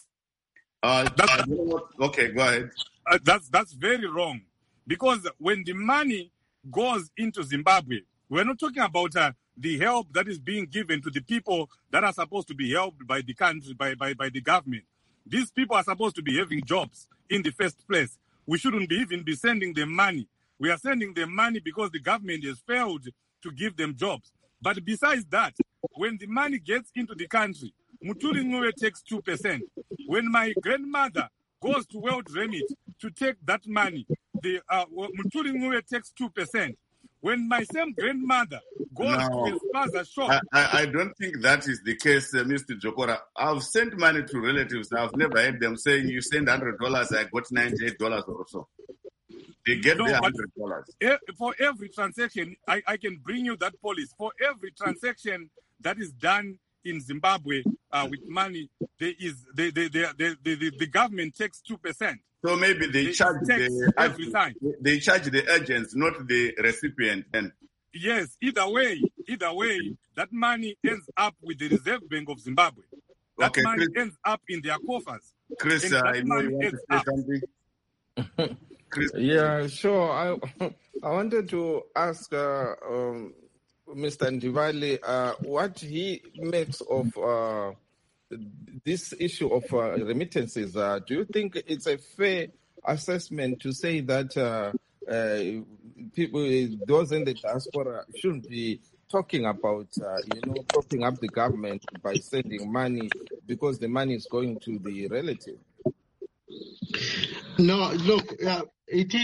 okay, go ahead. That's very wrong. Because when the money goes into Zimbabwe, we're not talking about the help that is being given to the people that are supposed to be helped by the country, by the government. These people are supposed to be having jobs in the first place. We shouldn't even be sending them money. We are sending them money because the government has failed to give them jobs. But besides that, when the money gets into the country, Muturi Ngube takes 2%. When my grandmother goes to World Remit to take that money, Muturi Ngube takes 2%. When my same grandmother goes to his father's shop... I don't think that is the case, Mr. Dzokora. I've sent money to relatives. I've never heard them saying, you send $100, I got $98 or so. They get their $100. For every transaction, I can bring you that policy. For every transaction that is done in Zimbabwe with money, the government takes 2%. So maybe they charge every time. They charge the agents, not the recipient. Then yes, either way, that money ends up with the Reserve Bank of Zimbabwe. That money ends up in their coffers. Chris, I know you want to say something. Chris. Yeah, sure. I wanted to ask Mr. Ndivali what he makes of this issue of remittances, do you think it's a fair assessment to say that people, those in the diaspora, shouldn't be talking about, propping up the government by sending money because the money is going to the relative? No, look, it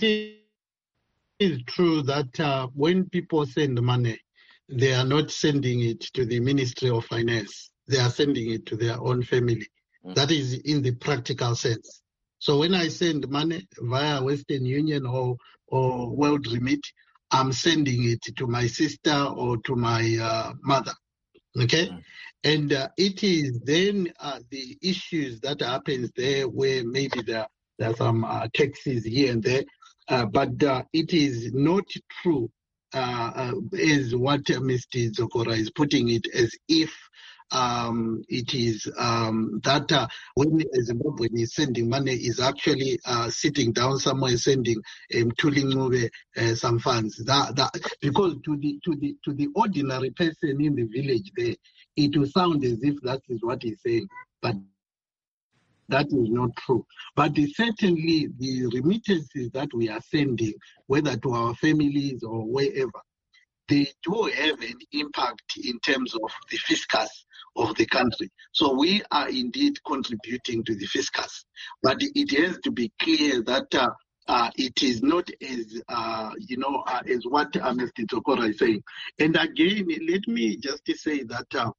is true that when people send money, they are not sending it to the Ministry of Finance. They are sending it to their own family. That is in the practical sense. So when I send money via Western Union or World Remit, I'm sending it to my sister or to my mother. Okay? And it is then the issues that happens there where maybe there are some taxes here and there, but it is not true is what Mr. Zokora is putting it, as if it is that when Zimbabwe is sending money, is actually sitting down somewhere sending Tulingube some funds. That because to the ordinary person in the village there, it will sound as if that is what he's saying, but that is not true. But certainly the remittances that we are sending, whether to our families or wherever, they do have an impact in terms of the fiscus of the country. So we are indeed contributing to the fiscus. But it has to be clear that it is not as, as what Mr. Zokora is saying. And again, let me just say that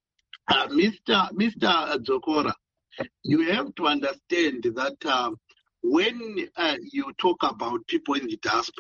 Mr. Zokora, you have to understand that when you talk about people in the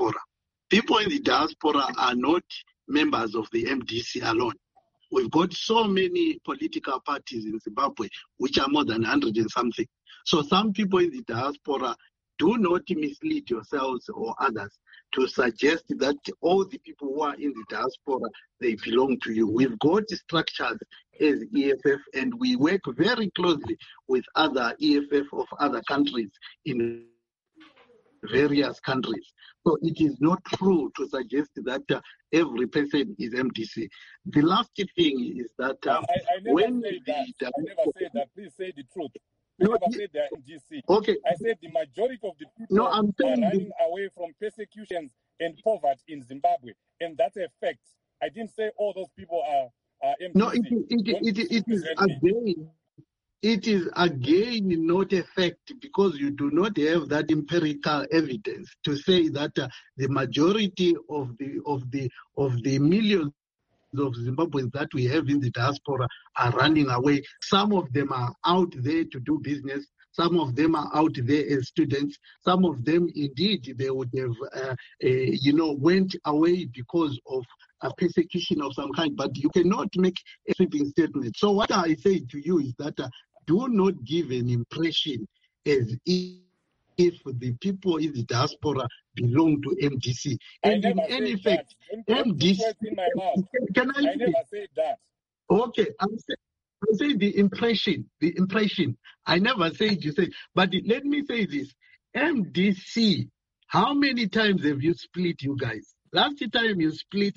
diaspora are not members of the MDC alone. We've got so many political parties in Zimbabwe, which are more than 100 and something. So some people in the diaspora, do not mislead yourselves or others to suggest that all the people who are in the diaspora, they belong to you. We've got structures as EFF, and we work very closely with other EFF of other countries in various countries. So it is not true to suggest that every person is MDC. The last thing is that I never said that. I never said that. Please say the truth. I never said they are MDC. Okay. I said the majority of the people are running away from persecutions and poverty in Zimbabwe, and that's a fact. I didn't say all those people are MDC. No, it is again. It is again not a fact, because you do not have that empirical evidence to say that the majority of the millions of Zimbabweans that we have in the diaspora are running away. Some of them are out there to do business. Some of them are out there as students. Some of them, indeed, they would have, went away because of a persecution of some kind. But you cannot make a sweeping statement. So what I say to you is that do not give an impression as if the people in the diaspora belong to MDC. And in any fact, MDC... Can I never said that. Okay, I'm saying the impression. I never said you say, but let me say this. MDC, how many times have you split, you guys? Last time you split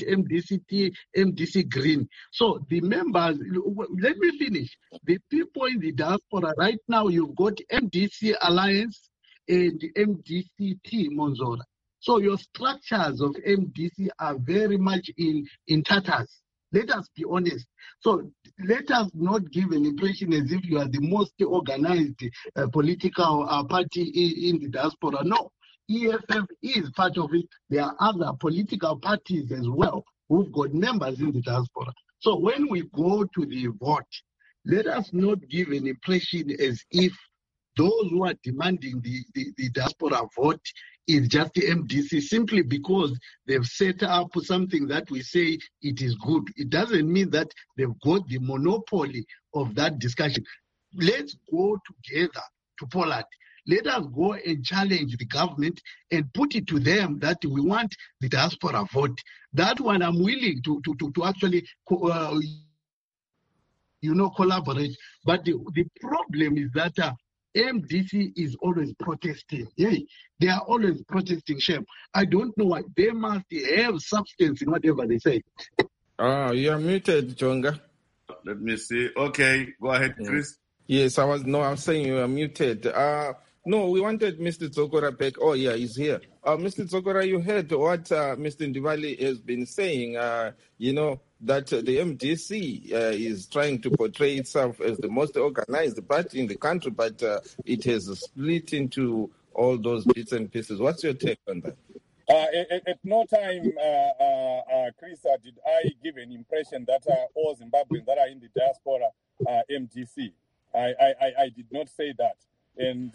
MDC Green. So the members, let me finish. The people in the diaspora right now, you've got MDC Alliance and MDC-T Monzora. So your structures of MDC are very much in tatters. Let us be honest. So let us not give an impression as if you are the most organized political party in the diaspora. No. EFF is part of it. There are other political parties as well who've got members in the diaspora. So when we go to the vote, let us not give an impression as if those who are demanding the diaspora vote is just the MDC, simply because they've set up something that we say it is good. It doesn't mean that they've got the monopoly of that discussion. Let's go together to Poland. Let us go and challenge the government and put it to them that we want the diaspora vote. That one I'm willing to actually collaborate. But the problem is that MDC is always protesting. Yeah, they are always protesting. Shame. I don't know why. They must have substance in whatever they say. You're muted, Jonga. Let me see. Okay, go ahead, Chris. Yes, I was saying you were muted. No, we wanted Mr. Dzogora back. Oh, yeah, he's here. Mr. Dzogora, you heard what Mr. Ndivali has been saying, that the MDC is trying to portray itself as the most organized party in the country, but it has split into all those bits and pieces. What's your take on that? At no time, Chris, did I give an impression that all Zimbabweans that are in the diaspora are MDC. I did not say that. And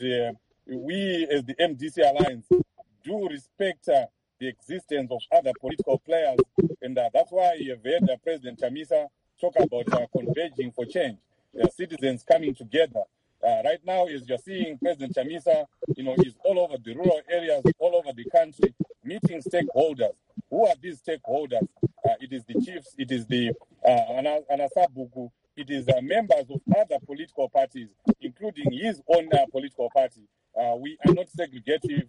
we, as the MDC Alliance, do respect the existence of other political players. And that's why you have heard President Chamisa talk about converging for change, citizens coming together. Right now, as you're seeing, President Chamisa, is all over the rural areas, all over the country, meeting stakeholders. Who are these stakeholders? It is the chiefs, it is the Anasabuku, it is members of other political parties, including his own political party. We are not segregative.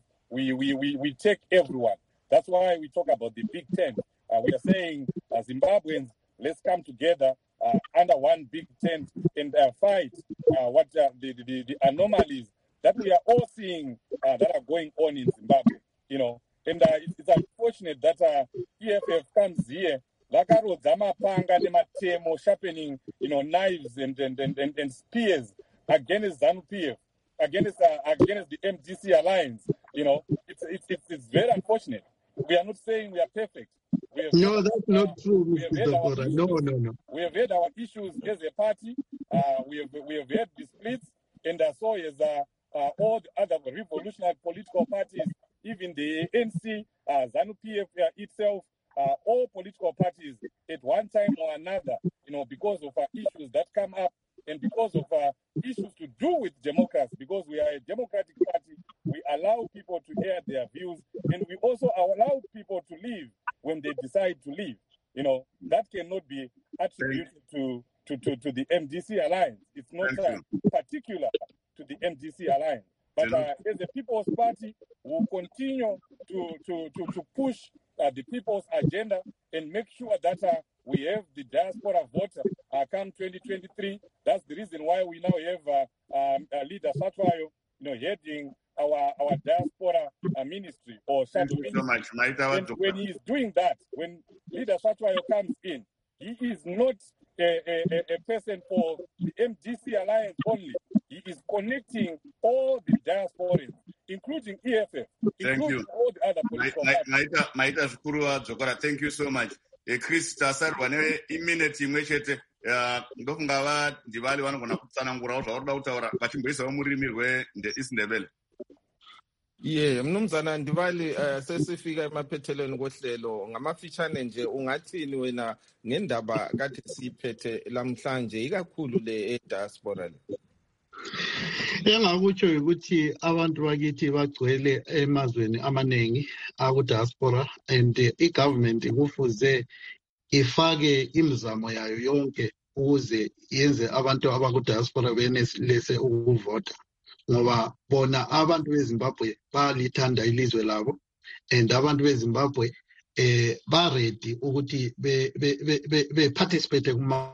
We take everyone. That's why we talk about the big tent. We are saying, Zimbabweans, let's come together under one big tent and fight what the anomalies that we are all seeing that are going on in Zimbabwe. And it's unfortunate that EFF comes here, lakarodza mapanga nematemo, sharpening, knives and spears against ZANU-PF, against the MDC Alliance. It's very unfortunate. We are not saying we are perfect. No, that's not true, Mr. Dzogora. No. We have had our issues as a party. We have had the splits, and so as all the other revolutionary political parties, even the ANC, ZANU-PF itself, all political parties at one time or another, because of issues that come up and because of issues to do with democracy, because we are a democratic party, we allow people to air their views, and we also allow people to leave when they decide to leave. That cannot be attributed to the MDC Alliance. It's not particular to the MDC Alliance. But as a People's Party, we'll continue to push the people's agenda and make sure that we have the diaspora voter come 2023. That's the reason why we now have leader Satwayo, heading our diaspora ministry or shadow ministry. And when he's doing that, when leader Satwayo comes in, he is not a person for the MDC Alliance only. He is connecting all the diasporans, including EFF, including all the other political parties. Maita Zvikuru Dzogora, thank you so much. Chris tasarwa iminute imwe chete ndofunga Ndivali vanogona kutsanangurawo zvauri kutaura vachimboisawo murimi rweIsindebele. Mnumzana Ndivali, sesifika emaphethelweni kohlelo, ngamafitshane nje ungathini wena ngendaba kade siyiphethe lamhlanje ikakhulu le diaspora le? Engakutsho ukuthi abantu bakithi bagcwele emazweni amanengi aku-diaspora, and i-government kufuze ifake imizamo yayo yonke ukuze yenze abantu abaku-diaspora benelise ukuvota, ngoba bona abantu beZimbabwe balithanda ilizwe labo, and abantu beZimbabwe ba-ready ukuthi be-participate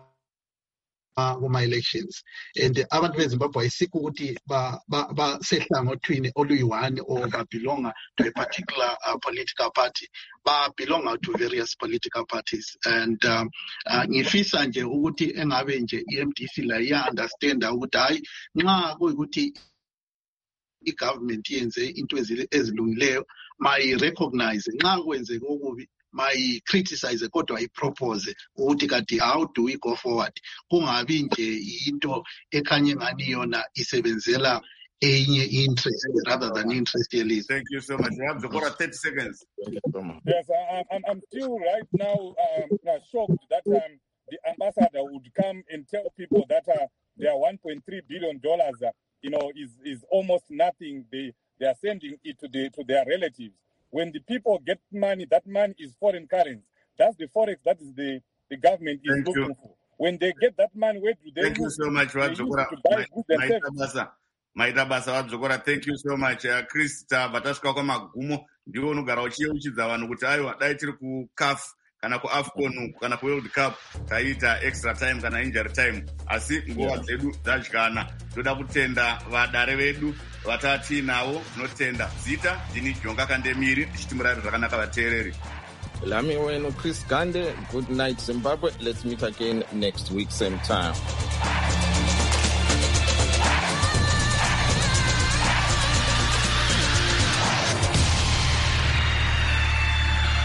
kuma-elections, and abantu beZimbabwe ayisikho ukuthi basehlangothweni oluyi-one or babelonga to a particular political party, babelonga to various political parties. And ngifisa nje ukuthi engabe nje i-MDC la iya-understanda ukuthi hayi nxa kuyikuthi i-government yenze into ezilungileyo mayi-recognize, nxa kwenzeke okubi mayi-criticize kodwa ayipropose ukuthi kati how do we go forward, kungabi nje into ekhanye ngani yona isebenzela enye interest rather than interest yelizwe. Thank you so much. You have Dzogora 30 seconds. Yes, I'm still right now shocked that the ambassador would come and tell people that their $1.3 billion is almost nothing. They are sending it to their relatives. When the people get money, that money is foreign currency. That's the forex that is the government is looking for. When they get that money, where do they Thank you so much, Dzogora. Maita basa vaDzogora, thank you so much. Chris, vatasvika kwamagumo ndiwo unogara uchiyeuchidza vanhu kuti aiwa dai tiri kuCAF kana kuAFCON kana kuWorld Cup taita extra time kana injury time, asi nguva dzedu dzadyana. Toda kutenda vadare vedu vatatiinavo, tinotenda Zita Dini Jonga Kandemiri, tichiti murayiro zvakanaka vateereri. Lami wenu Chris Gande. Good night Zimbabwe. Let's meet again next week same time.